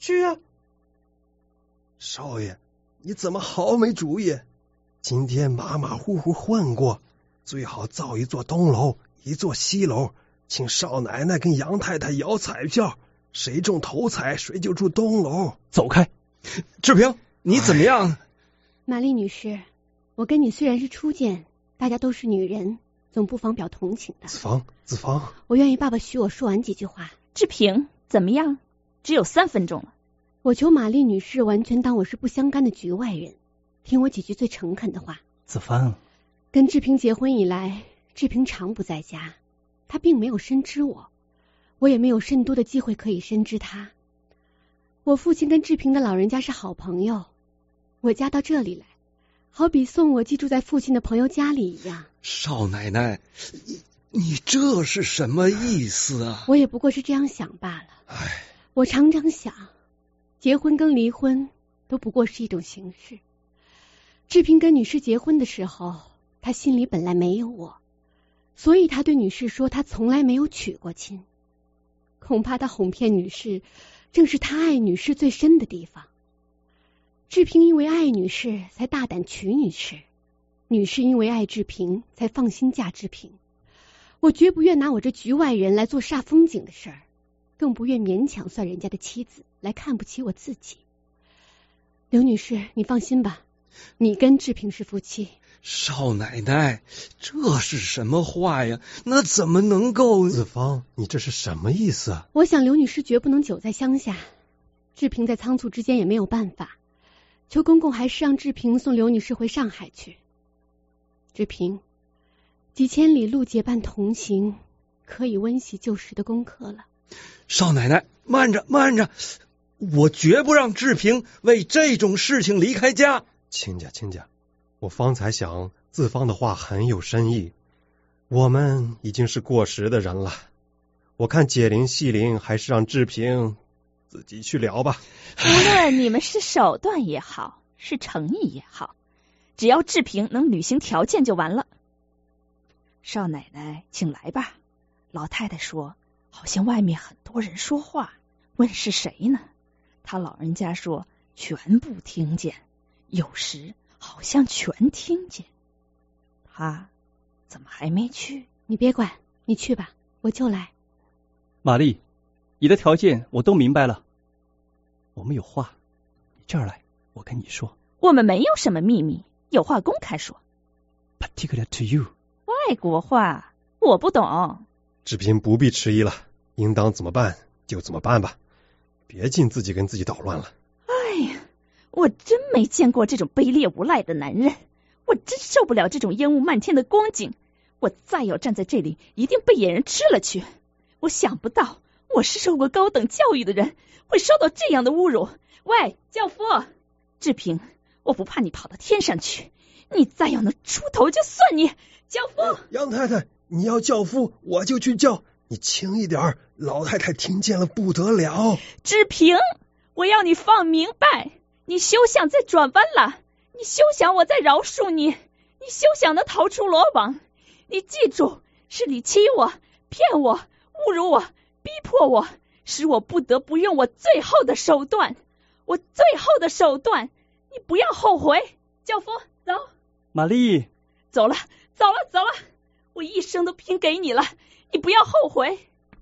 少爷，你怎么好没主意？今天马马虎虎混过，最好造一座东楼，一座西楼，请少奶奶跟杨太太摇彩票，谁中头彩谁就住东楼。 走开！ 志平，你怎么样？ 玛丽女士，我跟你虽然是初见，大家都是女人，总不妨表同情的。 子芳， 我愿意爸爸许我说完几句话。 志平，怎么样？只有3分钟了。 我求玛丽女士完全当我是不相干的局外人，听我几句最诚恳的话。 子帆， 跟志平结婚以来，志平常不在家，他并没有深知我，我也没有甚多的机会可以深知他。我父亲跟志平的老人家是好朋友，我家到这里来，好比送我寄住在父亲的朋友家里一样。 少奶奶，你这是什么意思啊？ 我也不过是这样想罢了。我常常想，结婚跟离婚都不过是一种形式。志平跟女士结婚的时候，他心里本来没有我，所以他对女士说他从来没有娶过亲。恐怕他哄骗女士，正是他爱女士最深的地方。志平因为爱女士才大胆娶女士，女士因为爱志平才放心嫁志平。我绝不愿拿我这局外人来做煞风景的事儿，更不愿勉强算人家的妻子来看不起我自己。刘女士，你放心吧，你跟志平是夫妻。 少奶奶，这是什么话呀？那怎么能够？ 子芳，你这是什么意思啊？ 我想刘女士绝不能久在乡下，志平在仓促之间也没有办法，求公公还是让志平送刘女士回上海去。志平，几千里路结伴同行，可以温习旧时的功课了。 少奶奶，慢着，我绝不让志平为这种事情离开家。 亲家，我方才想子芳的话很有深意，我们已经是过时的人了，我看解铃系铃还是让志平自己去聊吧。 无论你们是手段也好，是诚意也好，只要志平能履行条件就完了。少奶奶，请来吧。老太太说，好像外面很多人说话，问是谁呢？他老人家说全部听见，有时好像全听见。他怎么还没去？ 你别管，你去吧，我就来。 玛丽，你的条件我都明白了，我们有话，你这儿来，我跟你说。 我们没有什么秘密，有话公开说。 Particular to you。 外国话我不懂。 志平不必迟疑了，应当怎么办就怎么办吧，别尽自己跟自己捣乱了。 哎呀，我真没见过这种卑劣无赖的男人，我真受不了这种烟雾漫天的光景。我再要站在这里，一定被野人吃了去。我想不到，我是受过高等教育的人，会受到这样的侮辱。喂，教夫，志平，我不怕你跑到天上去，你再要能出头就算你。教夫， 杨太太，你要教夫我就去叫， 你轻一点，老太太听见了不得了。 志平，我要你放明白，你休想再转弯了，你休想我再饶恕你，你休想能逃出罗网。你记住，是你欺我、骗我、侮辱我、逼迫我，使我不得不用我最后的手段，我最后的手段，你不要后悔。轿夫，走。 玛丽， 走了，我一生都拼给你了，你不要后悔。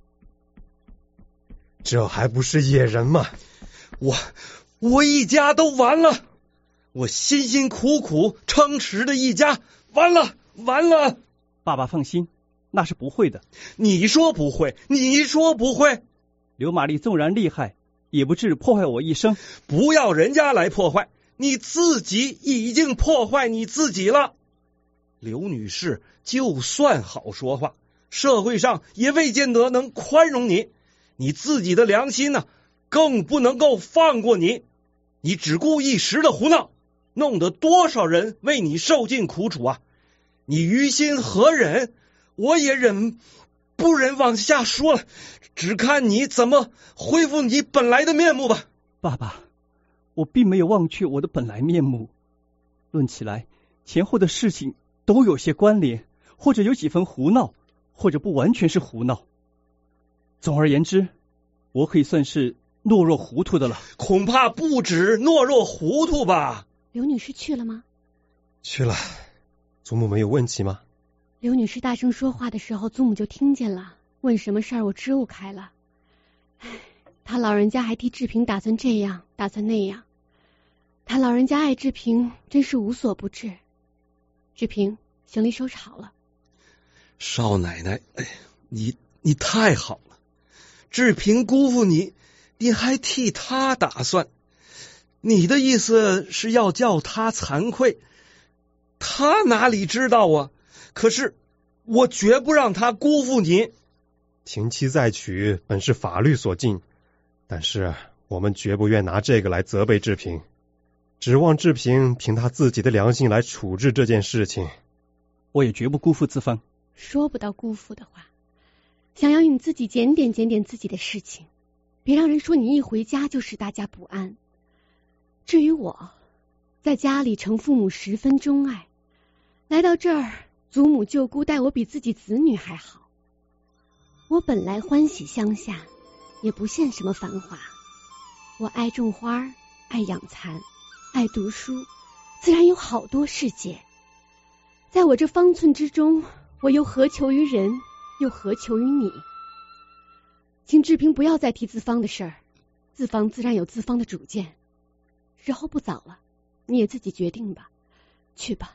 这还不是野人吗？ 我一家都完了，我辛辛苦苦撑持的一家完了。 爸爸放心，那是不会的。 你说不会？ 刘玛丽纵然厉害，也不至破坏我一生。 不要人家来破坏，你自己已经破坏你自己了。刘女士就算好说话，社会上也未见得能宽容你，你自己的良心呢，更不能够放过你。你只顾一时的胡闹，弄得多少人为你受尽苦楚啊！你于心何忍？我也不忍往下说了，只看你怎么恢复你本来的面目吧。 爸爸，我并没有忘却我的本来面目。论起来，前后的事情都有些关联，或者有几分胡闹，或者不完全是胡闹。总而言之，我可以算是懦弱糊涂的了。 恐怕不止懦弱糊涂吧。 刘女士去了吗？ 去了。祖母没有问起吗？ 刘女士大声说话的时候，祖母就听见了，问什么事儿我支吾开了。他老人家还替志平打算这样打算那样，他老人家爱志平真是无所不至。志平，行李收拾好了。 少奶奶，你太好了，志平辜负你，你还替他打算，你的意思是要叫他惭愧？他哪里知道啊？可是我绝不让他辜负你。 停妻再娶本是法律所禁，但是我们绝不愿拿这个来责备志平，指望志平凭他自己的良心来处置这件事情。 我也绝不辜负资方。 说不到辜负的话，想要你自己检点自己的事情，别让人说你一回家就使大家不安。至于我，在家里承父母十分钟爱，来到这儿，祖母舅姑待我比自己子女还好。我本来欢喜乡下，也不羡什么繁华。我爱种花，爱养蚕，爱读书，自然有好多世界。在我这方寸之中，我又何求于人，又何求于你？请志平不要再提资方的事儿，资方自然有资方的主见。时候不早了，你也自己决定吧，去吧。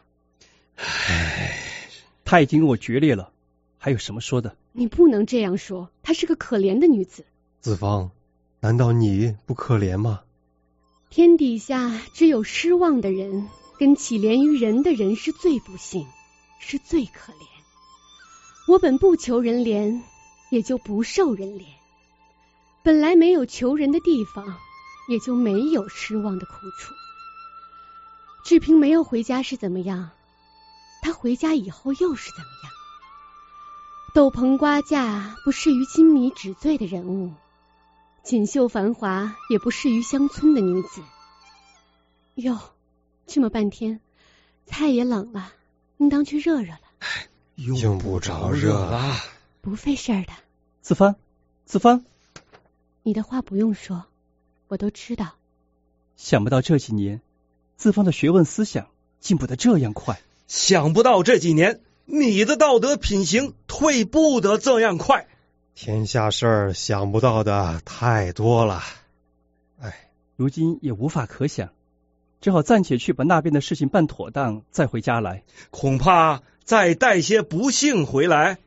她已经跟我决裂了，还有什么说的？ 你不能这样说，她是个可怜的女子。 资方，难道你不可怜吗？ 天底下只有失望的人跟乞怜于人的人是最不幸，是最可怜。我本不求人怜，也就不受人怜。本来没有求人的地方，也就没有失望的苦楚。志平没有回家是怎么样？他回家以后又是怎么样？斗篷瓜架不适于金迷纸醉的人物，锦绣繁华也不适于乡村的女子。哟，这么半天，菜也冷了，应当去热热了。 用不着热了， 不费事儿的。 资方， 你的话不用说，我都知道。 想不到这几年，资方的学问思想进步得这样快。 想不到这几年，你的道德品行退步得这样快。 天下事儿想不到的太多了。 如今也无法可想，只好暂且去把那边的事情办妥当，再回家来。 恐怕再带些不幸回来。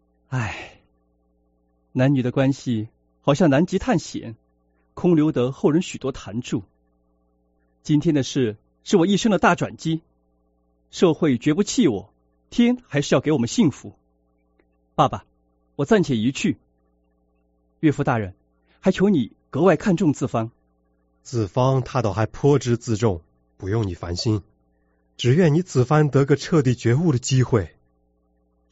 男女的关系好像南极探险，空留得后人许多谈著。今天的事是我一生的大转机，社会绝不弃我，天还是要给我们幸福。爸爸，我暂且移去。岳父大人，还求你格外看重资方。 资方他倒还颇知自重，不用你烦心，只愿你此番得个彻底觉悟的机会。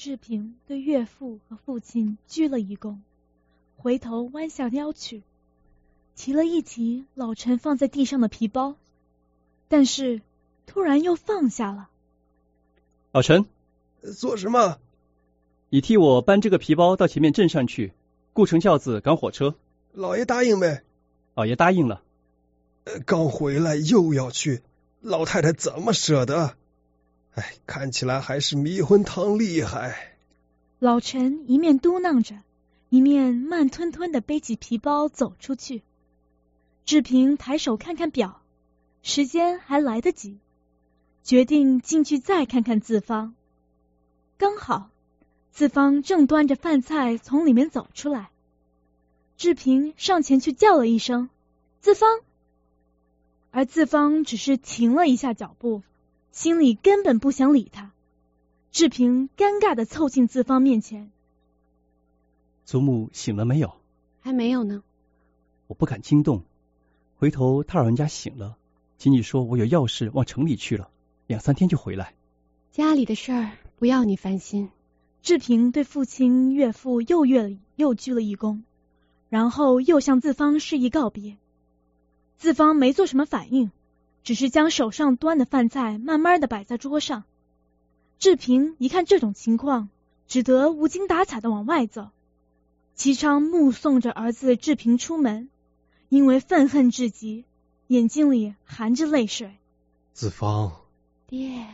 志平对岳父和父亲鞠了一躬，回头弯下腰去，提了一提老陈放在地上的皮包，但是突然又放下了。 老陈， 做什么？ 你替我搬这个皮包到前面镇上去，雇乘轿子赶火车。 老爷答应没？ 老爷答应了。 刚回来又要去，老太太怎么舍得？哎，看起来还是迷魂汤厉害。 老陈一面嘟囔着，一面慢吞吞地背起皮包走出去。志平抬手看看表，时间还来得及，决定进去再看看自芳。刚好自芳正端着饭菜从里面走出来，志平上前去叫了一声自芳，而自芳只是停了一下脚步，心里根本不想理他。志平尴尬地凑近自芳面前， 祖母醒了没有？ 还没有呢。 我不敢惊动，回头他老人家醒了，请你说我有要事往城里去了，2-3天就回来。 家里的事儿不要你烦心。 志平对父亲岳父又鞠了一躬，然后又向自芳示意告别。自芳没做什么反应，只是将手上端的饭菜慢慢地摆在桌上。志平一看这种情况，只得无精打采地往外走。齐昌目送着儿子志平出门，因为愤恨至极，眼睛里含着泪水。 子芳， 爹。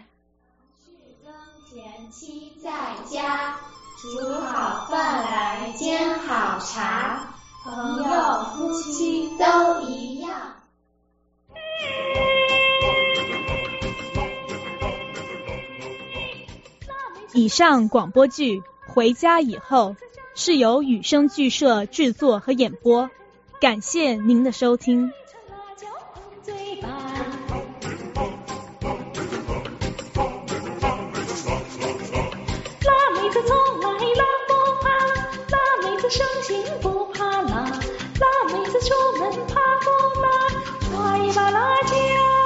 前妻在家，煮好饭来煎好茶，朋友夫妻都一样。 以上广播剧《回家以后》是由雨声剧社制作和演播，感谢您的收听。 辣妹子从来辣不怕，辣妹子生性不怕辣，辣妹子出门怕不辣，抓一把辣椒。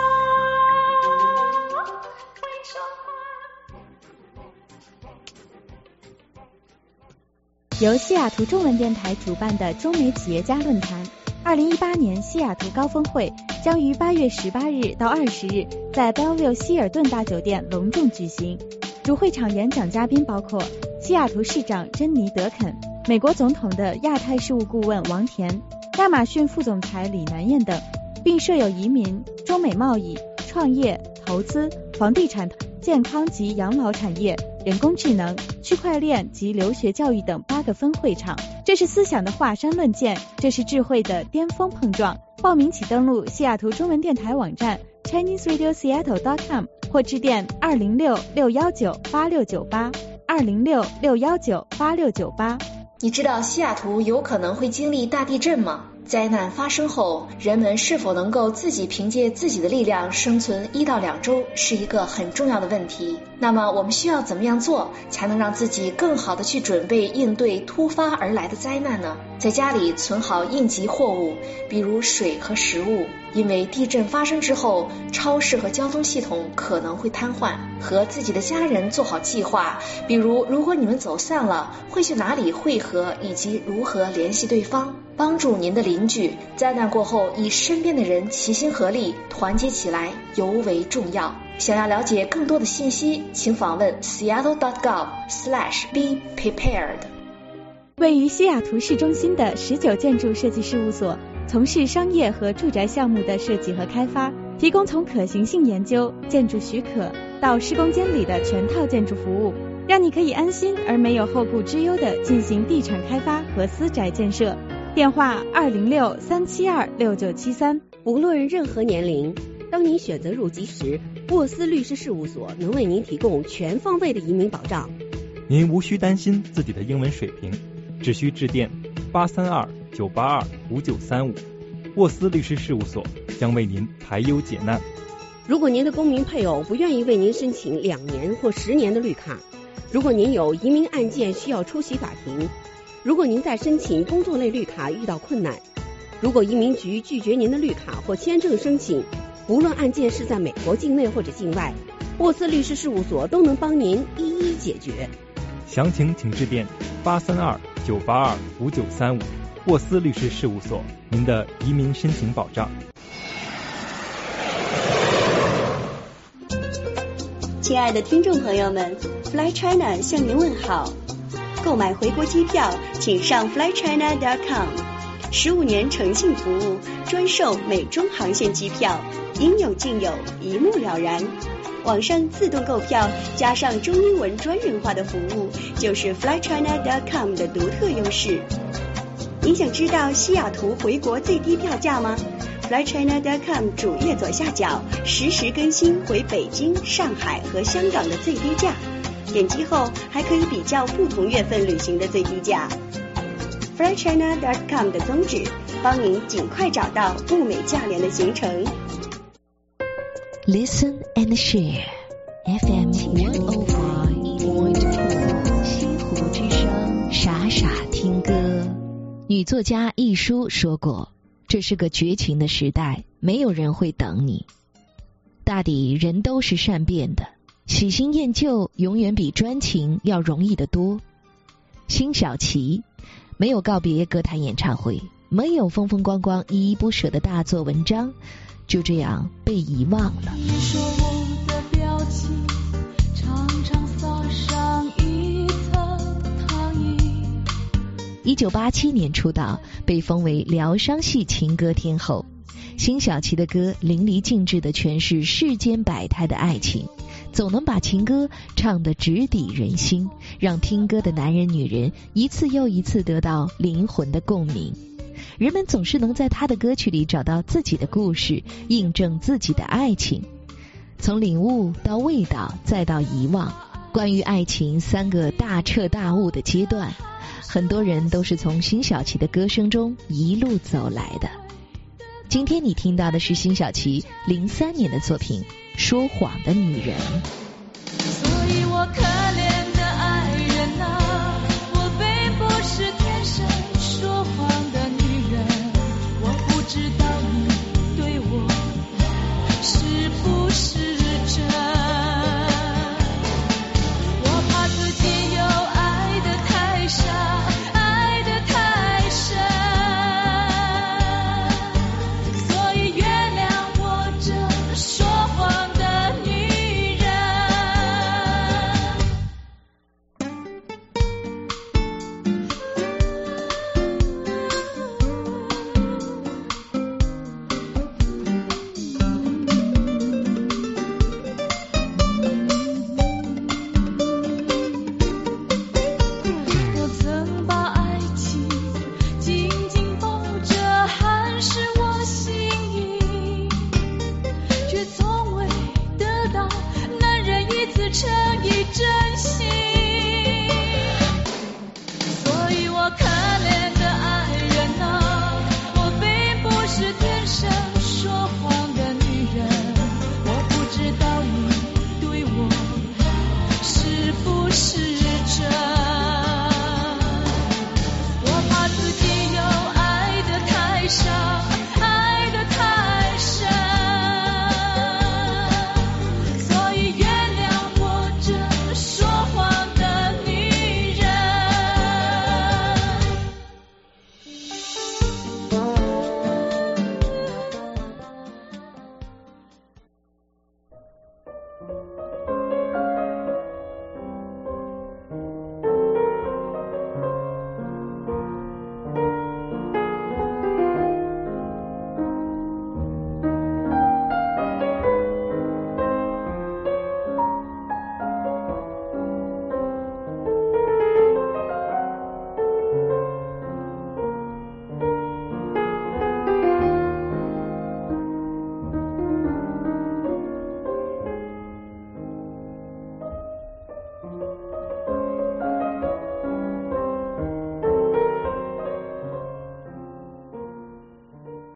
由西雅图中文电台主办的中美企业家论坛2018年西雅图高峰会将于8月18日到20日在 Bellevue 希尔顿大酒店隆重举行。主会场演讲嘉宾包括西雅图市长珍妮·德肯、美国总统的亚太事务顾问王田、亚马逊副总裁李南燕等，并设有移民、中美贸易、创业、投资、房地产、健康及养老产业、人工智能、区块链及留学教育等8个分会场。这是思想的华山论剑，这是智慧的巅峰碰撞。报名请登录西雅图中文电台网站 ChineseRadioSeattle.com 或致电206-619-8698 206-619-8698。 你知道西雅图有可能会经历大地震吗？灾难发生后，人们是否能够自己凭借自己的力量生存1到2周，是一个很重要的问题。那么我们需要怎么样做，才能让自己更好的去准备应对突发而来的灾难呢？在家里存好应急货物，比如水和食物，因为地震发生之后，超市和交通系统可能会瘫痪。和自己的家人做好计划，比如如果你们走散了，会去哪里汇合，以及如何联系对方。帮助您的邻居，灾难过后与身边的人齐心合力，团结起来尤为重要。想要了解更多的信息，请访问 seattle.gov/be-prepared。 位于西雅图市中心的19建筑设计事务所，从事商业和住宅项目的设计和开发，提供从可行性研究、建筑许可到施工监理的全套建筑服务，让你可以安心而没有后顾之忧地进行地产开发和私宅建设。电话206-372-6973。 无论任何年龄，当您选择入籍时，沃斯律师事务所能为您提供全方位的移民保障。 您无需担心自己的英文水平，只需致电832-982-5935，沃斯律师事务所将为您排忧解难。 如果您的公民配偶不愿意为您申请2年或10年的绿卡，如果您有移民案件需要出席法庭，如果您在申请工作类绿卡遇到困难，如果移民局拒绝您的绿卡或签证申请，无论案件是在美国境内或者境外，沃斯律师事务所都能帮您一一解决。 详情请致电832-982-5935，沃斯律师事务所，您的移民申请保障。 亲爱的听众朋友们 ，Fly China 向您问好。购买回国机票，请上 flychina.com。15年诚信服务，专售美中航线机票，应有尽有，一目了然。网上自动购票，加上中英文专人化的服务，就是 flychina.com 的独特优势。您想知道西雅图回国最低票价吗？flychina.com 主页左下角实时更新回北京、上海和香港的最低价，点击后还可以比较不同月份旅行的最低价。flychina.com 的宗旨，帮您尽快找到物美价廉的行程。 Listen and share FM 105.4西湖之声，傻傻听歌。女作家亦舒说过，这是个绝情的时代，没有人会等你。大抵人都是善变的，喜新厌旧永远比专情要容易得多。辛晓琪没有告别歌坛演唱会，没有风风光光依依不舍的大作文章，就这样被遗忘了。 你说我的表情常常撒上一层糖衣。 1987年出道，被封为疗伤系情歌天后。辛晓琪的歌淋漓尽致地诠释世间百态的爱情，总能把情歌唱得直抵人心，让听歌的男人女人一次又一次得到灵魂的共鸣。人们总是能在他的歌曲里找到自己的故事，印证自己的爱情。从领悟到味道再到遗忘，关于爱情3个大彻大悟的阶段，很多人都是从辛晓琪的歌声中一路走来的。今天你听到的是辛晓琪03年的作品《说谎的女人》。 所以我可怜的爱人啊，我并不是天生说谎的女人，我不知道你对我是不是真，我怕自己又爱得太傻，爱得太深，所以原谅我这说谎的女人。我曾把爱情紧紧抱着，含是我心意，却从未得到男人一次诚意真心。所以我可怜的爱人啊，我并不是天生说谎的女人，我不知道你对我是不是真，我怕自己又爱得太傻，爱得太深，所以原谅我这说谎的女人。